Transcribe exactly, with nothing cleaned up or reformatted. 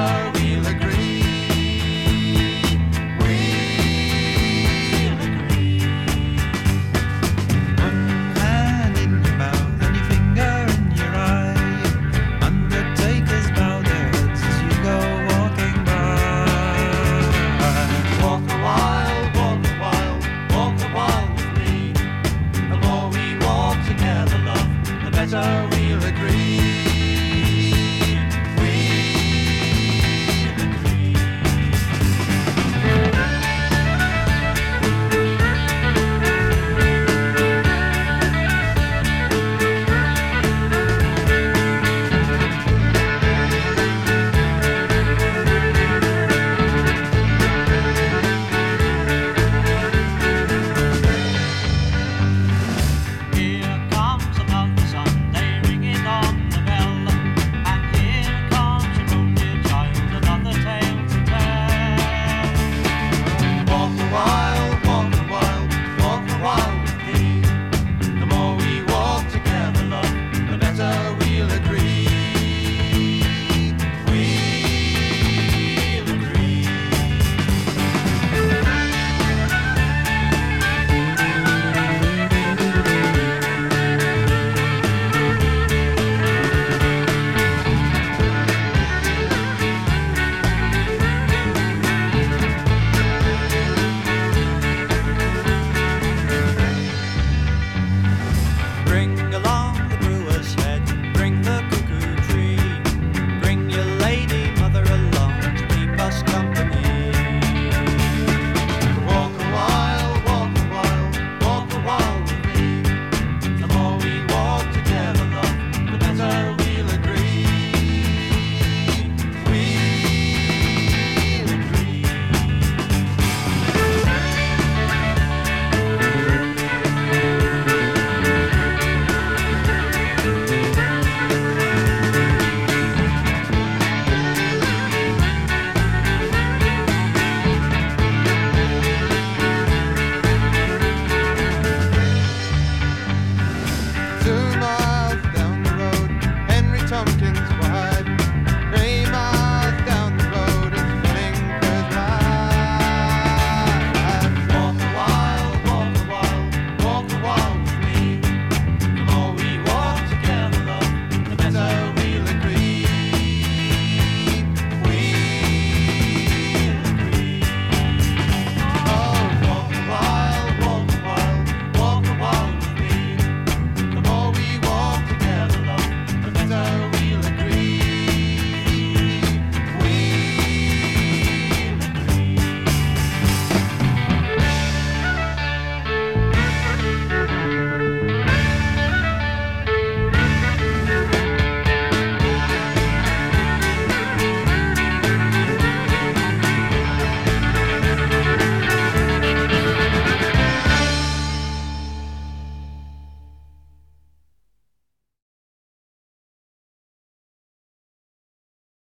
we'll agree. We'll agree. One hand in your mouth and your finger in your eye. Undertakers bow their heads as you go walking by. Walk a while, walk a while, walk a while with me. The more we walk together, love, the better we'll agree. Here comes another Sunday, ringing on the bell, and here comes your own dear child, another tale to tell. Walk a while, walk a while, walk a while with me. The more we walk together, love, the better we'll agree. We'll agree. Bring along the brewer's head, bring the cuckoo tree, bring your lady mother along to keep us company. Walk a while, walk a while, walk a while with me. The more we walk together, love, the better we'll agree. We'll agree. Two miles down the road, Henry Tompkins